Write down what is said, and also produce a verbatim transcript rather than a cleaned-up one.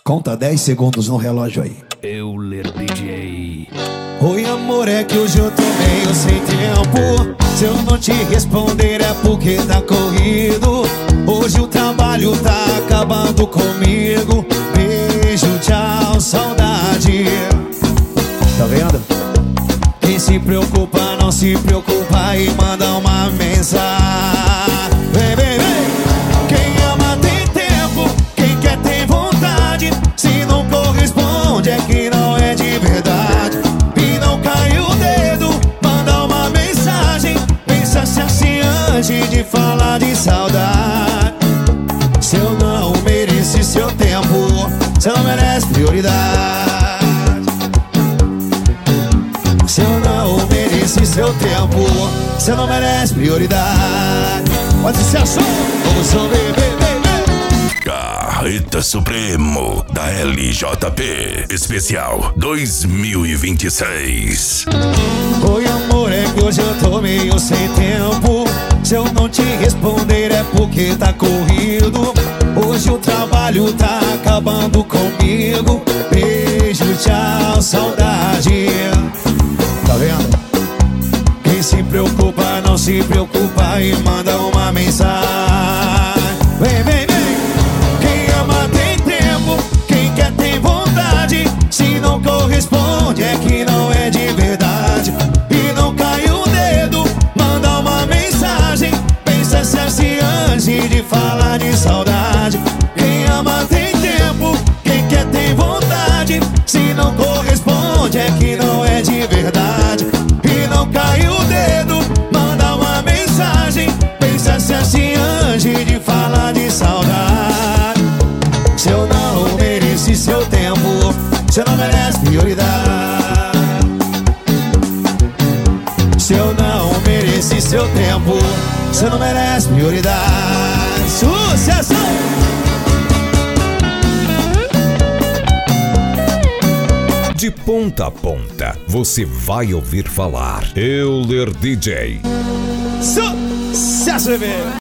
Conta dez segundos no relógio aí. Euler D J. Oi amor, é que hoje eu tô meio sem tempo. Se eu não te responder é porque tá corrido. Hoje o trabalho tá acabando comigo. Beijo, tchau, saudade. Tá vendo? Quem se preocupa não se preocupa e manda uma mensagem. Vem, vem, vem. Quem ama tem tempo, quem quer tem vontade. Se não corresponde é que não é de verdade. E não cai o dedo, manda uma mensagem. Pensa se assim antes de falar de saudade. Se eu não mereci seu tempo, você não merece prioridade. Se eu não mereci seu tempo, você não merece prioridade. Pode ser a som, vamos subir, bebê. Carreta Supremo da L J P Especial dois mil e vinte e seis. Oi amor, é que hoje eu tô meio sem tempo. Se eu não te responder é porque tá corrido. Hoje o trabalho tá acabando comigo. Beijo, tchau, saudade. Tá vendo? Quem se preocupa não se preocupa e manda uma mensagem. Vem, vem, vem. Quem ama tem tempo, quem quer tem vontade. Se não corresponde é que não é de verdade. E não cai o dedo, manda uma mensagem. Pensa se assim antes de falar de saudade. Quem ama tem tempo, quem quer tem vontade. Se não corresponde é que não é de verdade. E não cai o dedo, manda uma mensagem. Pensa se assim antes de falar de saudade. Se eu não mereci seu tempo, você não merece prioridade. Se eu não mereci seu tempo, você não merece prioridade. Sucesso! De ponta a ponta, você vai ouvir falar Euler D J. Sucesso, bebê!